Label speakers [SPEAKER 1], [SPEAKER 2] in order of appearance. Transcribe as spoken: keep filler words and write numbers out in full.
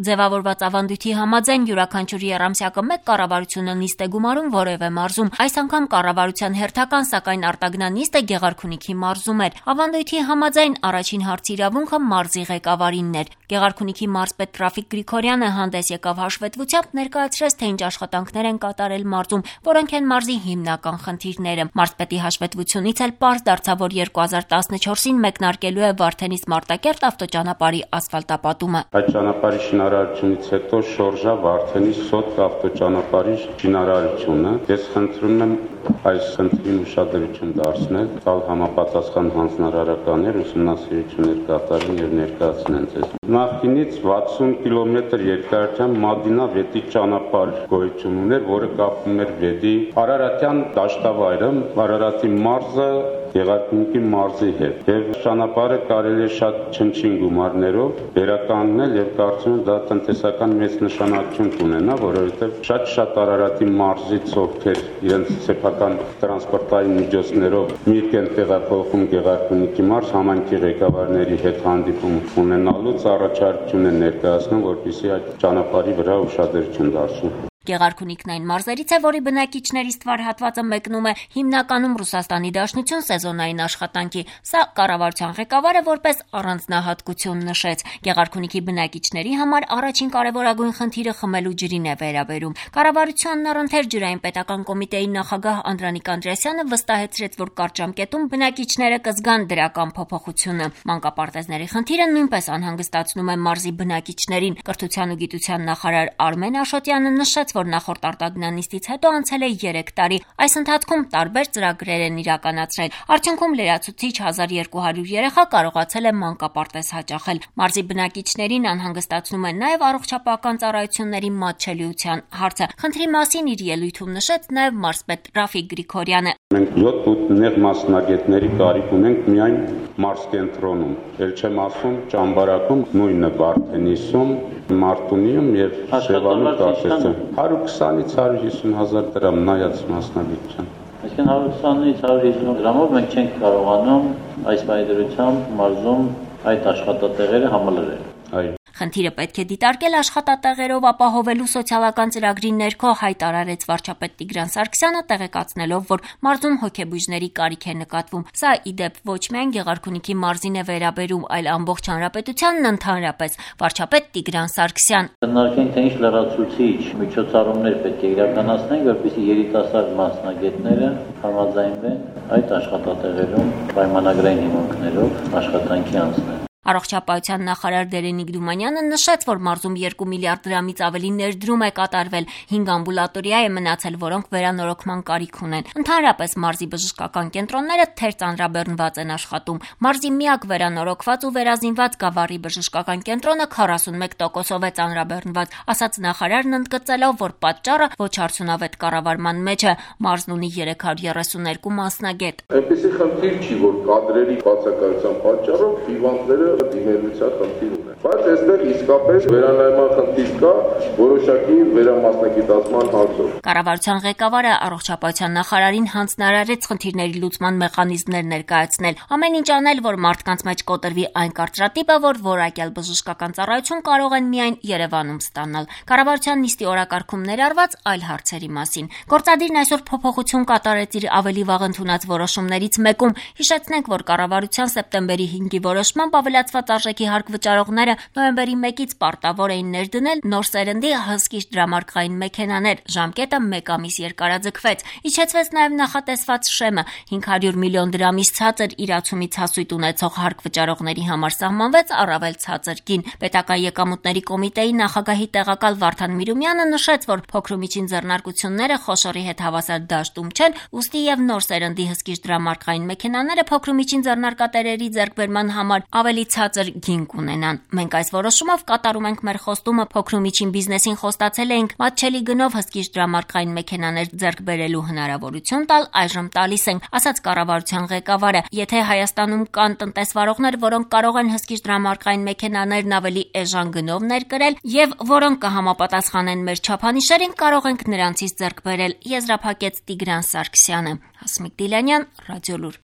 [SPEAKER 1] Ձևավորված ավանդույթի համաձայն յուրաքանչյուր եռամսյակը մեկ կառավարությունը նիստ է գումարում որևէ մարզում։ Այս անգամ կառավարության հերթական, սակայն արտագնանիստը Գեղարքունիքի մարզում էր։ Ավանդույթի համաձայն առաջին հարցի իրավունքը մարզի ղեկավարինն էր։ Գեղարքունիքի մարզպետ Ռաֆիկ Գրիգորյանը հանդես եկավ հաշվետվությամբ, ներկայացրեց, թե ինչ աշխատանքներ են կատարել մարզում, որոնք են մարզի հիմնական խնդիրները։ Մարզպետի հաշվետվությունից էլ պարզ դարձավ, որ երկու հազար տասնչորսին մեկնարկելու է Վարդենից Մարտակերտ ավտոճանապարհի ասֆալտապատումը։
[SPEAKER 2] Այդ ճանապարհի շինարարությունից հետո շորժա Վարդենի Սոտք ավտոճանապարհի շինարարությունը։ Ես խնդրում եմ այս խնդրին ուշադրություն դարձնել, տալ համապատասխան հանձնարարականներ, ուսումնասիրություններ կատարեն եւ ներկայացնեն ձեզ։ Նախկինից վաթսուն կիլոմետր երկարությամբ Մադինա Վետի ճանապարհ գոյություն ուներ, որը կապում էր Վետի Արարատյան դաշտավայրը, Արարատի մարզը Գեղարքունիքի մարզի հետ։ Եվ ճանապարհը կարելի է շատ չնչին գումարներով վերականգնել եւ կարծում եմ դա տնտեսական մեծ նշանակություն կունենա, որովհետեւ շատ-շատ Արարատի մարզից ովքեր իրենց սեփական տրանսպորտային միջոցներով միրգ են տեղափոխում Գեղարքունիքի մարզ, համայնքի ղեկավարների հետ հանդիպում ունենալուց առաջարկություն են ներկայացնում, որպեսզի այդ ճանապարհի վրա ուշադրություն դարձվի։
[SPEAKER 1] Գեղարքունիքն այն մարզերից է, որի բնակիչների ստվար հատվածը մեկնում է հիմնականում Ռուսաստանի Դաշնություն սեզոնային աշխատանքի։ Սա կառավարության ղեկավարը որպես առանձնահատկություն նշեց։ Գեղարքունիքի բնակիչների համար առաջին կարևորագույն խնդիրը խմելու ջրին է վերաբերում։ Կառավարությանն առընթեր ջրային պետական կոմիտեի նախագահ Անդրանիկ Անդրեասյանը վստահեցրեց, որ կարճ ժամկետում բնակիչները կզգան դրական փոփոխությունը։ Մանկապարտեզների խնդիրը նույնպես անհանգստացնում է մարզի բնակիչներին։ Կրթության ու գիտության նախարար Արմեն Աշոտյանը նշեց, որ նախորդ արտագնանիստից հետո անցել է երեք տարի։ Այս ընթացքում տարբեր ծրագրեր են իրականացրել։ Արդյունքում լրացուցիչ հազար երկու հարյուր երեխա կարողացել է մանկապարտեզ հաճախել։ Մարզի բնակիչներին անհանգստացնում է նաև առողջապահական ծառայությունների մատչելիության հարցը։ Խնդրի մասին իր ելույթում նշեց նաև մարզպետ Ռաֆիկ Գրիգորյանը։
[SPEAKER 2] Մենք յոթ նեղ մասնագետների կարիք ունենք միայն մարզ կենտրոնում։ Էլ չեմ ասում Ճամբարակում, նույնը Վարդենիսում, Մարտունիում եւ Շևանում տասը հարյուր քսանից հարյուր հիսուն հազար դրամ նայած մասնագիտության։
[SPEAKER 3] Այսինքն հարյուր քսանից հարյուր հիսուն դրամով մենք չենք կարողանում այս վայրերությամբ մարզում այդ աշխատատեղերը համալրել։
[SPEAKER 2] Այո։
[SPEAKER 1] Խնդիրը պետք է դիտարկել աշխատատեղերով ապահովելու սոցիալական ծրագրի ներքո, հայտարարեց վարչապետ Տիգրան Սարգսյանը, տեղեկացնելով, որ մարզում հոգեբույժների կարիք է նկատվում։ Սա ի դեպ ոչ միայն Գեղարքունիքի մարզին է վերաբերում, այլ ամբողջ հանրապետությանն ընդհանրապես։ Վարչապետ Տիգրան Սարգսյան։
[SPEAKER 3] Քննարկենք, թե ինչ լրացուցիչ միջոցառումներ պետք է իրականացնենք, որպեսզի երիտասարդ մասնագետները համաձայնվեն այդ աշխատատեղերում պայմանագրային հիմունքներով աշխատանքի անցնել։
[SPEAKER 1] Առողջապահության նախարար Դերենիկ Դումանյանը նշեց, որ մարզում երկու միլիարդ դրամից ավելի ներդրում է կատարվել, հինգ ամբուլատորիա է մնացել, որոնք վերանորոգման կարիք ունեն։ Ընդհանրապես մարզի բժշկական կենտրոնները թեր ծանրաբեռնված են աշխատում։ Մարզի միակ վերանորոգված ու վերազինված Գավառի բժշկական կենտրոնը քառասունմեկ տոկոսով է ծանրաբեռնված, ասաց նախարարն, ընդգծելով, որ պատճառը ոչ արդյունավետ կառավարման մեջ է։ Մարզն ունի երեք հարյուր երեսուներկու մասնագետ։
[SPEAKER 4] Այնպեսի խնդիր չի, որ կադրերի բացակայության պատճառով հիվանդները դիմելության խնդիր ունեն։ Բայց այստեղ իսկապես վերանայման խնդիր կա որոշակի վերամասնագիտացման հարցով։
[SPEAKER 1] Կառավարության ղեկավարը առողջապահության նախարարին հանձնարարեց խնդիրների լուծման մեխանիզմներ ներկայացնել։ Ամեն ինչ անել, որ մարդկանց մեջ կոտրվի այն կարծրատիպը, որ որակյալ բժշկական ծառայություն կարող են միայն Երևանում ստանալ։ Կառավարության նիստի օրակարգում ներառված այլ հարցերի մասին։ Գործադիրն այսօր փոփոխություն կատարեց իր ավելի վաղ ընդունած որոշումներից մեկում։ Հիշեցնենք, որ կառավարության սեպտեմբերի հինգի որոշմամբ ավելացված արժեքի հարկ վճարողները նոյեմբերի մեկից պարտավոր էին ներդնել նոր սերնդի հսկիչ դրամարկղային մեքենաներ։ Ժամկետը մեկ ամիս երկարաձգվեց։ Իջեցվեց նաև նախատեսված շեմը։ հինգ հարյուր միլիոն դրամից ցածր իրացումից հասույթ ունեցող հարկ վճարողների համար սահմանվեց առավել ցածր գին։ Պետական եկամուտների կոմիտեի նախագահի տեղակալ Վարդան Միրումյանը նշեց, որ փոքր ու միջին ձեռնարկությունները խոշորի հետ հավասար դաշտում չեն, ուստի եւ նոր սերնդի հսկիչ դրամարկղային մեքենաները փոքր ու միջին ձեռնարկատերերի ձեռքբերման համար ավելի ցածր գին կունենան։ Մենք այս որոշումով կատարում ենք մեր խոստումը, փոքր ու միջին բիզնեսին խոստացել էինք մատչելի գնով հսկիչ դրամարկղային մեքենաներ ձեռք բերելու հնարավորություն տալ, այժմ տալիս ենք, ասաց կառավարության ղեկավարը։ Եթե Հայաստանում կան տնտեսվարողներ, որոնք կարող են հսկիչ դրամարկղային մեքենաներն ավելի էժան գնով ներկրել եւ որոնք կհամապատասխանեն մեր չափանիշերին, կարող ենք նրանցից ձեռք բերել, եզրափակեց Տիգրան Սարգսյանը։ Հասմիկ Դիլանյան, Ռադիոլուր։